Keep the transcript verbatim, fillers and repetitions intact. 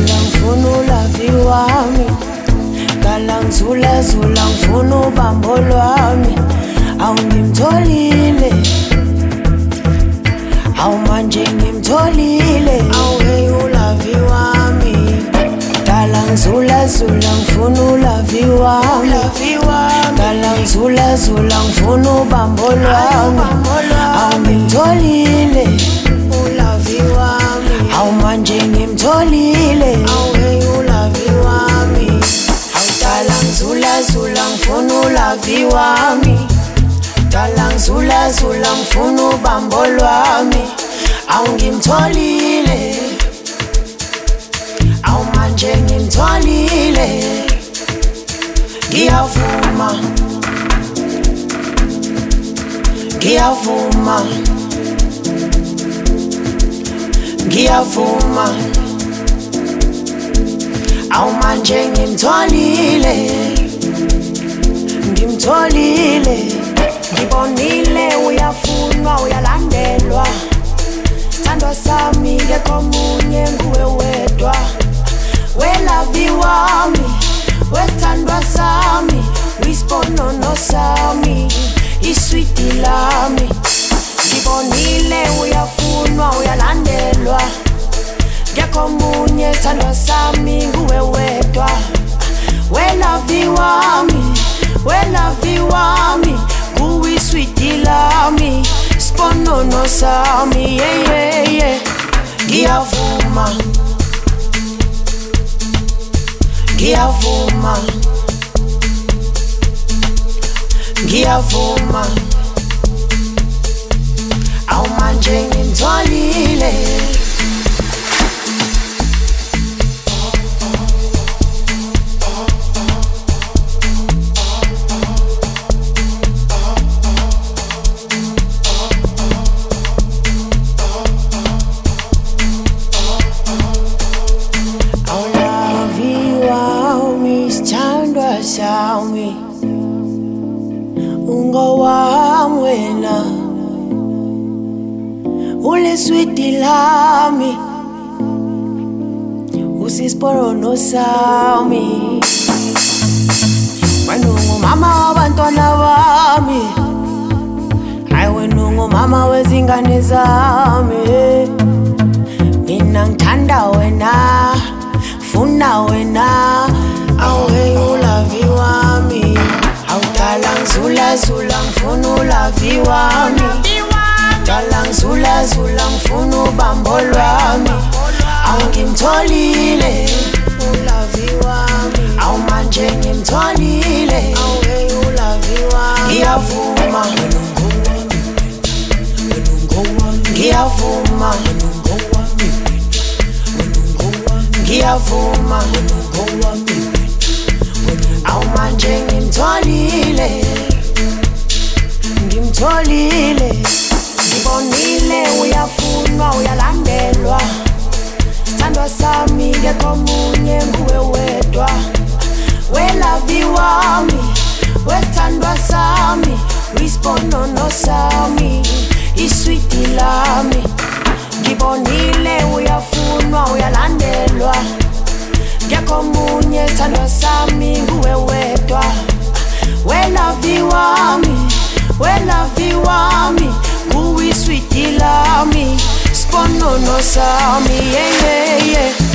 zula ngifuna ulavi wami, dala ngizula zula ngifuna ubambo lwami. Awungimtholile, awu manje ngimtholile, awu hey ulavi wami. Dala ngizula zula ngifuna ulavi wami, dala ngizula zula ngifuna ubambo lwami. Awungimtholile ulavi wami, awu manje ngimtholile, awu hey ulavi wami. Awu dala ngizula zula ngifuna ulavi wami, dala ngizula zula ngifuna ubambo lwami. Awungimtholile, awu manje ngimtholile. Ngiyavuma, ngiyavuma, ngiyavuma, awu manje ngimtholile, ngimtholile. Ngibonile uyafunwa uyalandelwa, sithandwa sami ngekho munye nguwe wedwa. Welavi wami, wethandwa sami, wisponono sami, iswiti lami. Ngibonile uyafunwa uyalandelwa, ngekho munye sithandwa sami nguwe wedwa. Welavi wami, welavi wami, kuwi switi lami, sponono sami, yeah yeah yeah. Ngiyavuma, ngiyavuma, ngiyavuma, awu manje ngimtholile. Sami ungo wami wena, ule switi lami, usisponono sami. Wena ungumama wabantwana bami, hayi wena ungumama wezingane zami. Mina ngithanda wena, funa wena, awu hey ulavi wami. Awu dala ngizula zula ngifuna ulavi wami, dala ngizula zula ngifuna ubambo lwami. Awu ngimtholile ulavi wami, awu manje ngimtholile, awu hey ulavi wami. Ngiyavuma, ngiyavuma, ngiyavuma, awu manje ngimtholile, ngimtholile. Ngibonile uyafunwa uyalandelwa, sithandwa sami ngekho munye nguwe wedwa. Welavi wami, wethandwa sami, wisponono sami, iswiti lami. Ngibonile uyafunwa uyalandelwa, ngekho munye sithandwa sami nguwe wedwa. Welavi wami, welavi wami, kuwi switi lami, sponono sami, yeah yeah yeah.